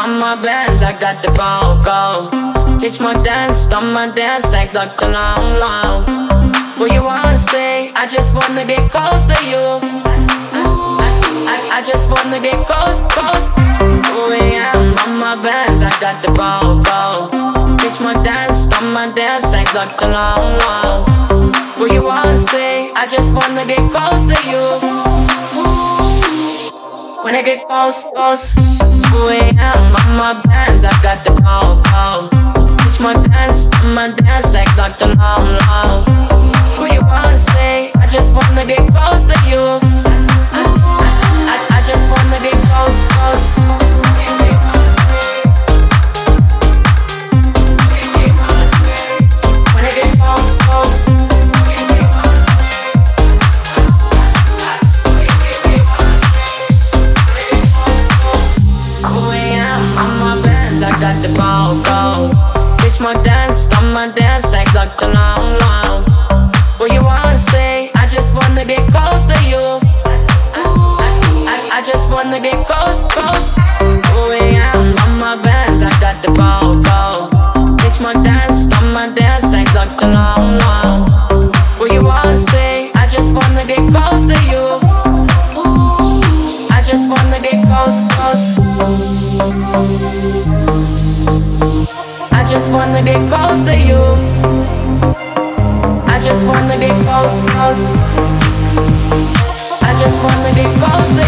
on my bands, I got the go. Teach my dance, stop my dance like Dr. Long Long. What you wanna say? I just wanna get close to you. I just wanna get close. 2 a.m. on my bands, I got the go. Teach my dance, stop my dance like Dr. Long Long. What you wanna say? I just wanna get close to you. When I get close, 2 a.m. on my bands, I got the go. Teach my dance like Dr. Long Long. What you wanna say? I just wanna get close to you. I just wanna get close. When I get close. 2 a.m. on my bands, I got the go. Teach my dance, stop my dance like Dr. Long Long. What you wanna say? I just wanna get close to you. I just wanna get close. 2 a.m. on my bands, I got the go. Teach my dance, stop my dance like Dr. Long Long. What you wanna say? I just wanna get close to you. I just wanna get close. I just wanna get close to you. I just wanna get close. I just wanna get close to